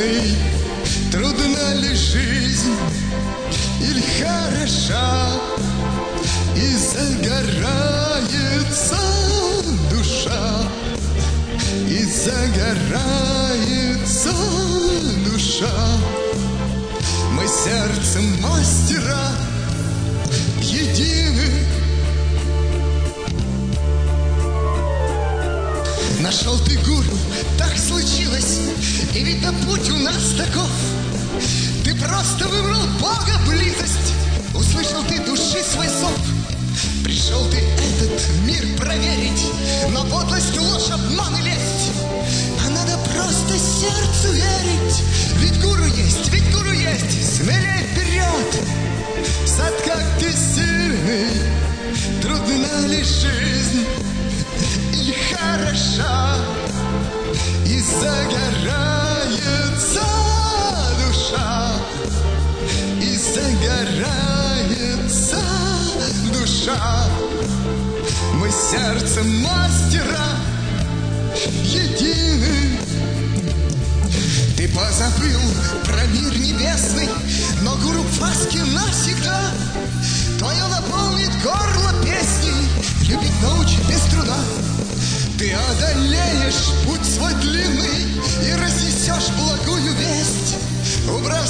сильный, трудна ли жизнь или хороша, и загорается душа, и загорается душа. Мы сердцем мастера едины. Нашел ты гуру, так случилось, и видно путь у нас таков. Ты просто выбрал Бога близость, услышал ты души свой зов. Пришел ты этот мир проверить, но подлость, ложь, обман и лесть. А надо просто сердцу верить, ведь гуру есть, смелей вперед. Сад, как ты сильный, трудна ли жизнь или хороша, и загорается душа, и загорается душа. Мы сердцем мастера едины. Ты позабыл про мир небесный, но гуру Фаски навсегда твое наполнит горло песней, любить научит без труда. Ты одолеешь путь свой длинный и разнесешь благую весть. Убрать